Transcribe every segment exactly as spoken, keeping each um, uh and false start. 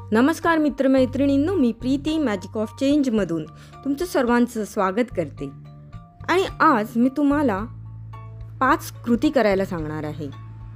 नमस्कार मित्रमैत्रिणींनो, मी प्रीती मॅजिक ऑफ चेंजमधून तुमचं सर्वांचं स्वागत करते. आणि आज मी तुम्हाला पाच कृती करायला सांगणार आहे,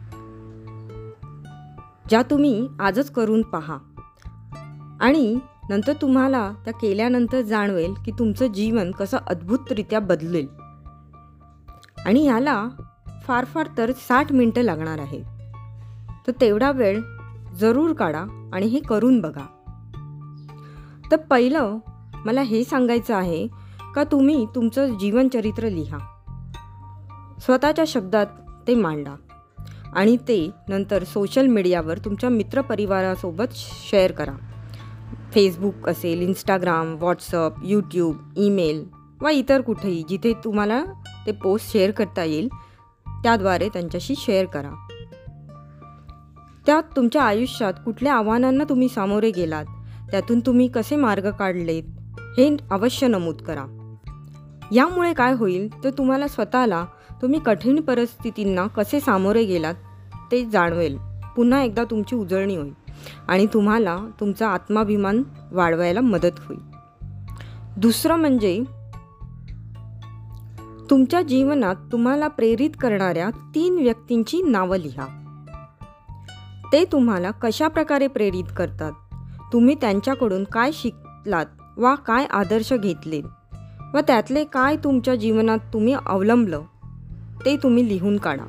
ज्या तुम्ही आजच करून पहा आणि नंतर तुम्हाला त्या केल्यानंतर जाणवेल की तुमचं जीवन कसं अद्भुतरित्या बदलेल. आणि याला फार फार तर साठ मिनटं लागणार आहे. तर तेवढा वेळ जरूर काढा आणि हे करून बघा. तर पहिलं मला हे सांगायचं आहे का तुम्ही तुमचं जीवनचरित्र लिहा, स्वतःच्या शब्दात ते मांडा आणि ते नंतर सोशल मीडियावर तुमच्या मित्रपरिवारासोबत शेअर करा. फेसबुक असेल, इंस्टाग्राम, व्हॉट्सअप, यूट्यूब, ईमेल वा इतर कुठेही जिथे तुम्हाला ते पोस्ट शेअर करता येईल त्याद्वारे त्यांच्याशी शेअर करा. त्यात तुमच्या आयुष्यात कुठल्या आव्हानांना तुम्ही सामोरे गेलात, त्यातून तुम्ही कसे मार्ग काढलेत हे अवश्य नमूद करा. यामुळे काय होईल तर तुम्हाला स्वतःला तुम्ही कठीण परिस्थितींना कसे सामोरे गेलात ते जाणवेल. पुन्हा एकदा तुमची उजळणी होईल आणि तुम्हाला तुमचा आत्माभिमान वाढवायला मदत होईल. दुसरं म्हणजे तुमच्या जीवनात तुम्हाला प्रेरित करणाऱ्या तीन व्यक्तींची नावं लिहा. ते तुम्हाला कशा प्रकारे प्रेरित करतात, तुम्ही त्यांच्याकडून काय शिकलात वा काय आदर्श घेतले व त्यातले काय तुमच्या जीवनात तुम्ही अवलंबलं ते तुम्ही लिहून काढा.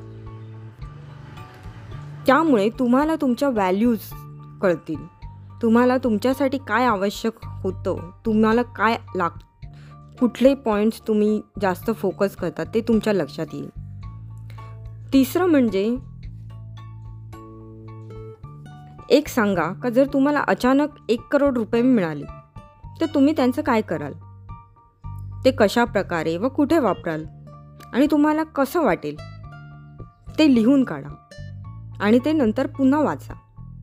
त्यामुळे तुम्हाला तुमच्या व्हॅल्यूज कळतील, तुम्हाला तुमच्यासाठी काय आवश्यक होतं, तुम्हाला काय लाग कुठले पॉईंट्स तुम्ही जास्त फोकस करतात ते तुमच्या लक्षात येईल. तिसरं म्हणजे एक सांगा का जर तुम्हाला अचानक एक करोड रुपये मिळाले तर तुम्ही त्यांचं काय कराल, ते कशा प्रकारे व कुठे वापराल आणि तुम्हाला कसं वाटेल ते लिहून काढा आणि ते नंतर पुन्हा वाचा.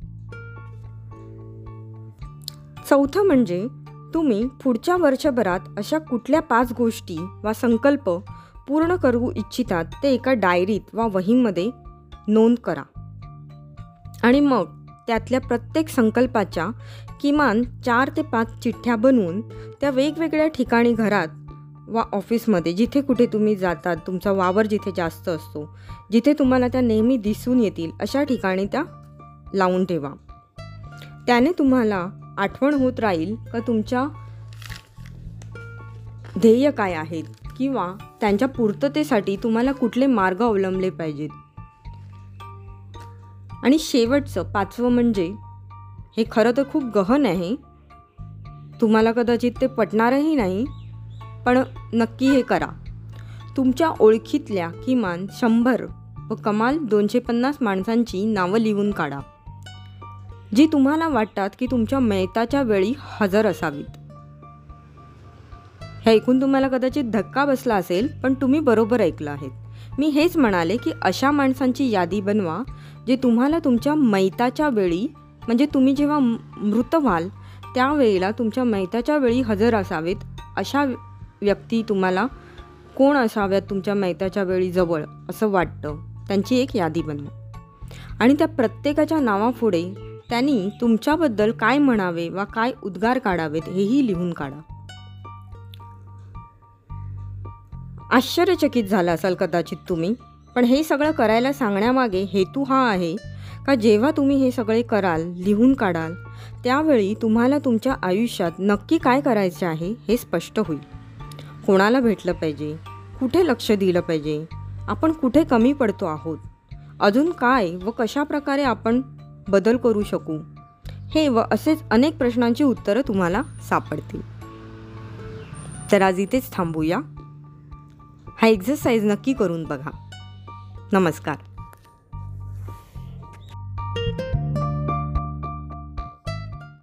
चौथं म्हणजे तुम्ही पुढच्या वर्षभरात अशा कुठल्या पाच गोष्टी वा संकल्प पूर्ण करू इच्छितात ते एका डायरीत वा वहीमध्ये नोंद करा आणि मग त्यातल्या प्रत्येक संकल्पाच्या किमान चार ते पाच चिठ्ठ्या बनवून त्या वेगवेगळ्या ठिकाणी घरात वा ऑफिसमध्ये जिथे कुठे तुम्ही जातात, तुमचा वावर जिथे जास्त असतो, जिथे तुम्हाला त्या नेहमी दिसून येतील अशा ठिकाणी त्या लावून ठेवा. त्याने तुम्हाला आठवण होत राहील का तुमच्या ध्येय काय आहेत किंवा त्यांच्या पूर्ततेसाठी तुम्हाला कुठले मार्ग अवलंबले पाहिजेत. आणि शेवटचं पाचवं म्हणजे हे खरं तर खूप गहन आहे, तुम्हाला कदाचित ते पटणारही नाही, पण नक्की हे करा. तुमच्या ओळखीतल्या किमान शंभर व कमाल दोनशे पन्नास माणसांची नावं लिहून काढा जी तुम्हाला वाटतात की तुमच्या मयताच्या वेळी हजर असावीत. हे ऐकून तुम्हाला कदाचित धक्का बसला असेल, पण तुम्ही बरोबर ऐकलं आहेत. मी हेच म्हणाले की अशा माणसांची यादी बनवा जे तुम्हाला तुमच्या मैताच्या वेळी, म्हणजे तुम्ही जेव्हा मृत व्हाल त्यावेळेला तुमच्या मैताच्या वेळी हजर असावेत. अशा व्यक्ती तुम्हाला कोण असाव्यात तुमच्या मैताच्या वेळी जवळ असं वाटतं, त्यांची एक यादी बनवा आणि त्या प्रत्येकाच्या नावापुढे त्यांनी तुमच्याबद्दल काय म्हणावे वा काय उद्गार काढावेत हेही लिहून काढा. आश्चर्यचकित झाला असाल कदाचित तुम्ही, पण हे सगळं करायला सांगण्यामागे हेतू हा आहे का जेव्हा तुम्ही हे सगळे कराल, लिहून काढाल, त्यावेळी तुम्हाला तुमच्या आयुष्यात नक्की काय करायचे आहे हे स्पष्ट होईल. कोणाला भेटलं पाहिजे, कुठे लक्ष दिलं पाहिजे, आपण कुठे कमी पडतो आहोत, अजून काय व कशा प्रकारे आपण बदल करू शकू, हे व असेच अनेक प्रश्नांची उत्तरं तुम्हाला सापडतील. तर आज इथेच थांबूया. हा एक्सरसाइज नक्की करून बघा. नमस्कार.